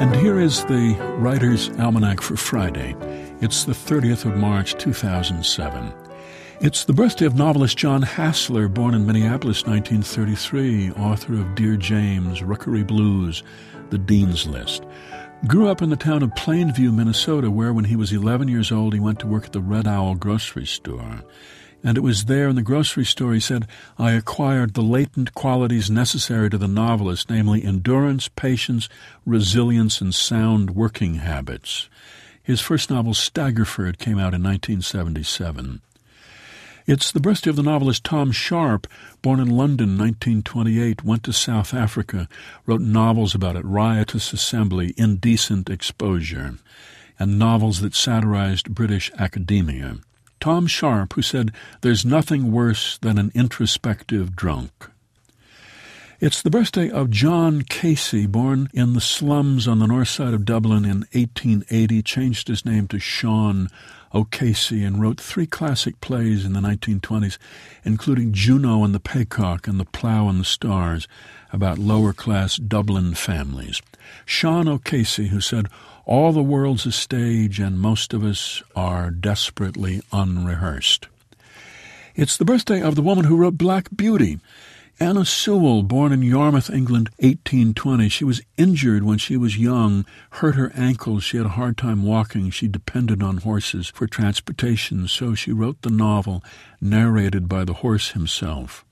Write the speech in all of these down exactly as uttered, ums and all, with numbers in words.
And here is the Writer's Almanac for Friday. It's the thirtieth of March, two thousand seven. It's the birthday of novelist John Hassler, born in Minneapolis, nineteen thirty-three, author of Dear James, Rookery Blues, The Dean's List. Grew up in the town of Plainview, Minnesota, where when he was eleven years old, he went to work at the Red Owl grocery store. And it was there in the grocery store, he said, I acquired the latent qualities necessary to the novelist, namely endurance, patience, resilience, and sound working habits. His first novel, Staggerford, came out in nineteen seventy-seven. It's the birthday of the novelist Tom Sharpe, born in London, nineteen twenty-eight, went to South Africa, wrote novels about it, Riotous Assembly, Indecent Exposure, and novels that satirized British academia. Tom Sharpe, who said, there's nothing worse than an introspective drunk. It's the birthday of John Casey, born in the slums on the north side of Dublin in eighteen eighty, changed his name to Sean O'Casey, and wrote three classic plays in the nineteen twenties, including Juno and the Paycock and The Plough and the Stars, about lower-class Dublin families. Sean O'Casey, who said, all the world's a stage and most of us are desperately unrehearsed. It's the birthday of the woman who wrote Black Beauty, Anna Sewell, born in Yarmouth, England, eighteen twenty. She was injured when she was young, hurt her ankles. She had a hard time walking. She depended on horses for transportation, so she wrote the novel, narrated by the horse himself.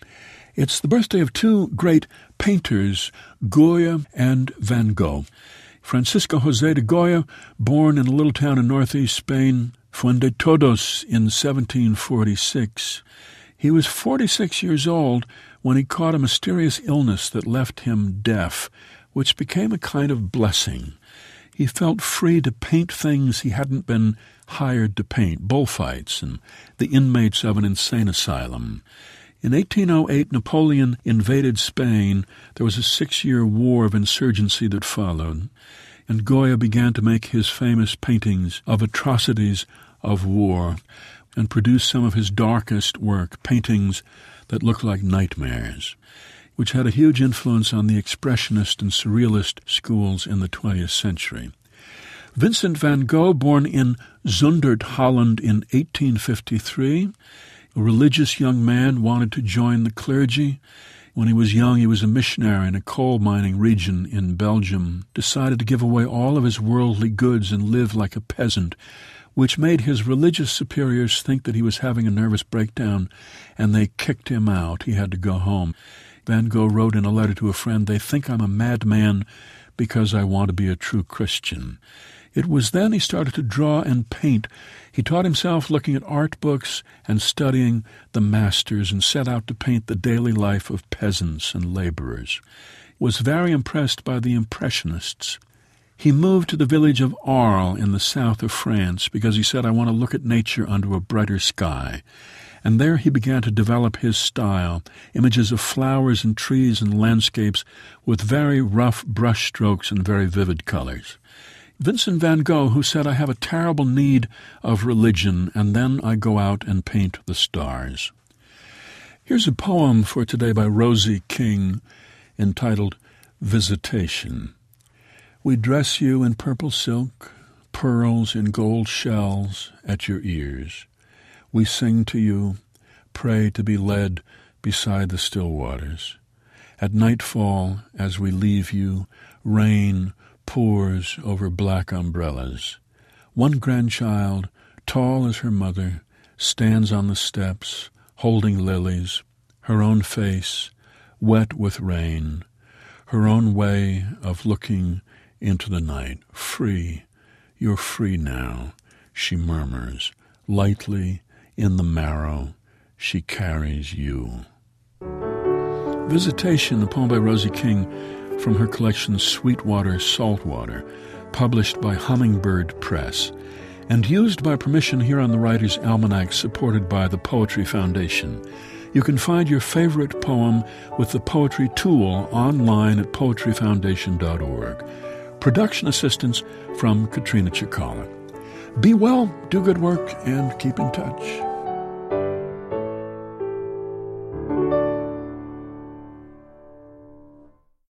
It's the birthday of two great painters, Goya and Van Gogh. Francisco José de Goya, born in a little town in northeast Spain, Fuendetodos, in seventeen forty-six. He was forty-six years old when he caught a mysterious illness that left him deaf, which became a kind of blessing. He felt free to paint things he hadn't been hired to paint, bullfights and the inmates of an insane asylum. In eighteen oh eight, Napoleon invaded Spain. There was a six-year war of insurgency that followed, and Goya began to make his famous paintings of atrocities of war and produce some of his darkest work, paintings that look like nightmares, which had a huge influence on the Expressionist and Surrealist schools in the twentieth century. Vincent van Gogh, born in Zundert, Holland in eighteen fifty-three, a religious young man, wanted to join the clergy. When he was young, he was a missionary in a coal mining region in Belgium, decided to give away all of his worldly goods and live like a peasant, which made his religious superiors think that he was having a nervous breakdown, and they kicked him out. He had to go home. Van Gogh wrote in a letter to a friend, they think I'm a madman because I want to be a true Christian. It was then he started to draw and paint. He taught himself looking at art books and studying the masters and set out to paint the daily life of peasants and laborers. Was very impressed by the Impressionists. He moved to the village of Arles in the south of France because he said, I want to look at nature under a brighter sky. And there he began to develop his style, images of flowers and trees and landscapes with very rough brush strokes and very vivid colors. Vincent van Gogh, who said, I have a terrible need of religion, and then I go out and paint the stars. Here's a poem for today by Rosie King entitled Visitation. We dress you in purple silk, pearls in gold shells at your ears. We sing to you, pray to be led beside the still waters. At nightfall, as we leave you, rain pours over black umbrellas. One grandchild, tall as her mother, stands on the steps, holding lilies, her own face wet with rain, her own way of looking into the night. Free, you're free now, she murmurs. Lightly, in the marrow, she carries you. Visitation, a poem by Rosie King, from her collection Sweetwater, Saltwater, published by Hummingbird Press, and used by permission here on the Writer's Almanac, supported by the Poetry Foundation. You can find your favorite poem with the Poetry Tool online at poetry foundation dot org. Production assistance from Katrina Chikala. Be well, do good work, and keep in touch.